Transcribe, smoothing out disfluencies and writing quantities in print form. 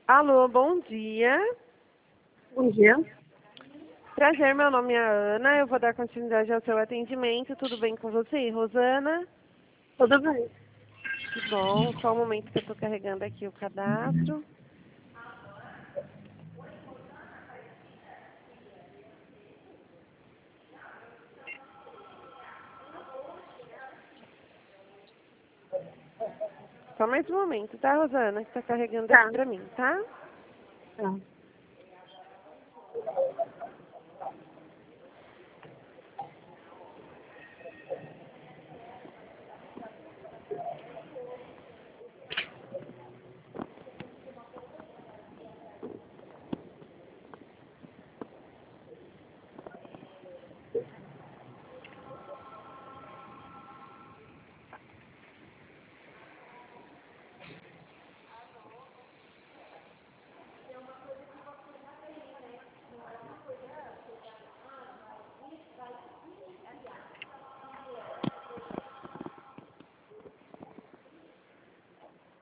Alô, bom dia. Bom dia. Prazer, meu nome é Ana. Eu vou dar continuidade ao seu atendimento. Tudo bem com você, Rosana? Tudo bem? Que bom. Só um momento que eu estou carregando aqui o cadastro. Só mais um momento, tá, Rosana? Que está carregando aqui Tá. para mim, tá? Tá.